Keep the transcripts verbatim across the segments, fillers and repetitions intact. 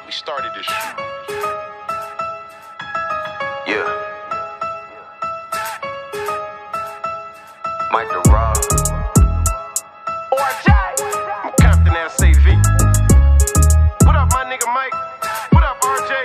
We started this shit. Yeah. Mike the Rob. R J. I'm Compton S A V. What up, my nigga Mike? What up, R J?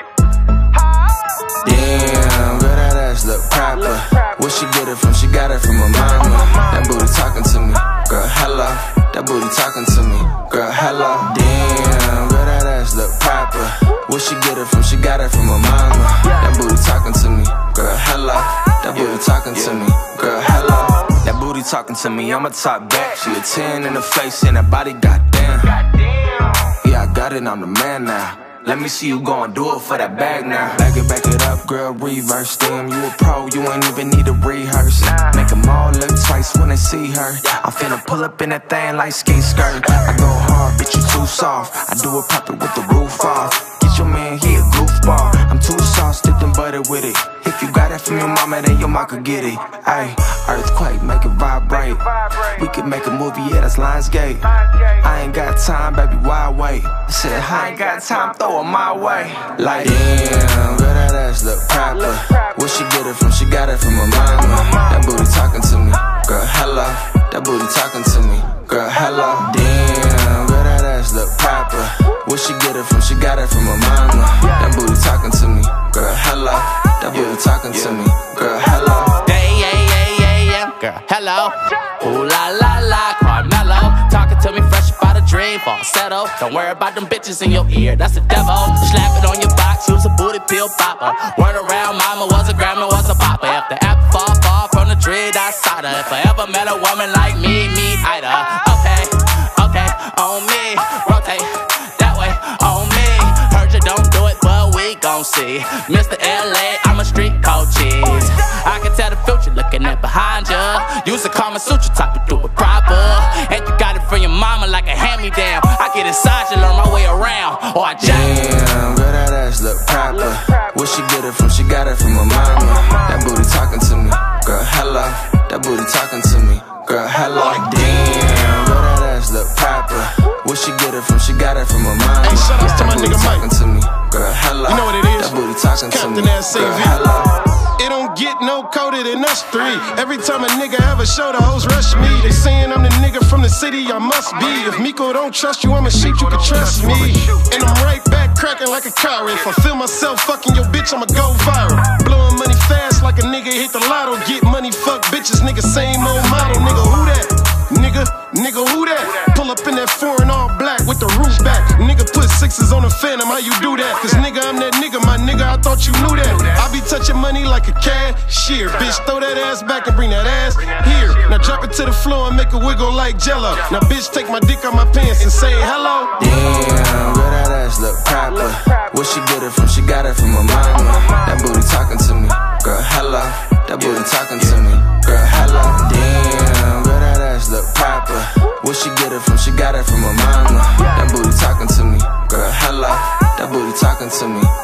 Damn, girl, that ass look proper. Where she get it from? She got it from her mama. That booty talking to me. Girl, hello. That booty talking to me. Girl, hello. Damn, girl, that ass look proper. Where she get it from? She got it from her mama. That booty talking to me. Girl, hello. That booty talking to me. Girl, hello. That booty talking to me. I'm a top back. She a ten in the face and that body, goddamn. Yeah, I got it. I'm the man now. Let me see you go and do it for that bag now. Back it, back it up, girl, reverse them. You a pro, you ain't even need to rehearse. Make them all look twice when they see her. I'm finna pull up in that thing like ski skirt. I go hard, bitch, you too soft. I do it proper with the roof off. Get your man, he a goofball. I'm too soft, stick them butter with it. If you got it from your mama, then your mama could get it. Ayy, earthquake, make it vibrate. We could make a movie, yeah, that's Lionsgate. I ain't got time, baby, why wait? I said, I ain't got time, throw it my way. Like, damn, girl, that ass look proper. Where she get it from? She got it from her mama. That booty talking to me. Girl, hello. That booty talking to me. Girl, hello. Damn, girl, that ass look proper. Where she get it from? She got it from her mama. That booty talking to me. Girl, hello. That booty talking to me. Girl, hello. Hey, yeah, yeah, yeah, yeah. Girl, hello. Ooh la la la, Carmelo. Talking to me fresh about a dream, falsetto. Don't worry about them bitches in your ear, that's the devil. Slap it on your box, use a booty pill popper. Word around, mama was a grandma, was a papa. If the apple fall far from the tree, that's cider. If I ever met a woman like me, me either. Okay, okay, on me. Rotate that way, on me. Heard you don't do it, but we gon' see. Mister L A, I'm a street code cheese. I can tell the future looking at behind ya. Use a Kama Sutra type to do it proper. And you got it from your mama like a hand-me-down. I get inside you, learn my way around. Or I jack. Damn, girl, that ass look proper. Where she get it from? She got it from her mama. That booty talking to me. Girl, hello. That booty talking to me. Girl, hello. Damn, girl, that ass look proper. Where she get it from? She got it from her mama. Hey, shout outs to my nigga Mike. Talking to me. Girl, hello. You know what it is? That booty talking to me. Compton S A V. Girl, hello. It don't get no colder than us three. Every time a nigga have a show, the hoes rush me. They saying I'm the nigga from the city, I must be. If Miko don't trust you, I'm a sheep, you can trust me. And I'm right back cracking like a car. If I feel myself fucking your bitch, I'ma go viral. Blowing money fast like a nigga hit the lotto. Get money, fuck bitches, nigga, same old model. Nigga, who that? Nigga, nigga, who that? Pull up in that foreign all black with the roof back. Nigga put sixes on the phantom, how you do that? Cause nigga, I'm that nigga, my nigga, I thought you knew that. I be touching money like a cashier. Bitch, throw that ass back and bring that ass here. Now drop it to the floor and make it wiggle like Jello. Now bitch, take my dick out my pants and say hello. Damn, girl, that ass look proper. Where she get it from? She got it from her mama. That booty talking to me. Girl, hello. That booty talking to me. Girl, hello. Damn, girl, that ass look proper. Where she get it from? She got it from her mama. That booty talking to me. Girl, hello. That booty talking to me.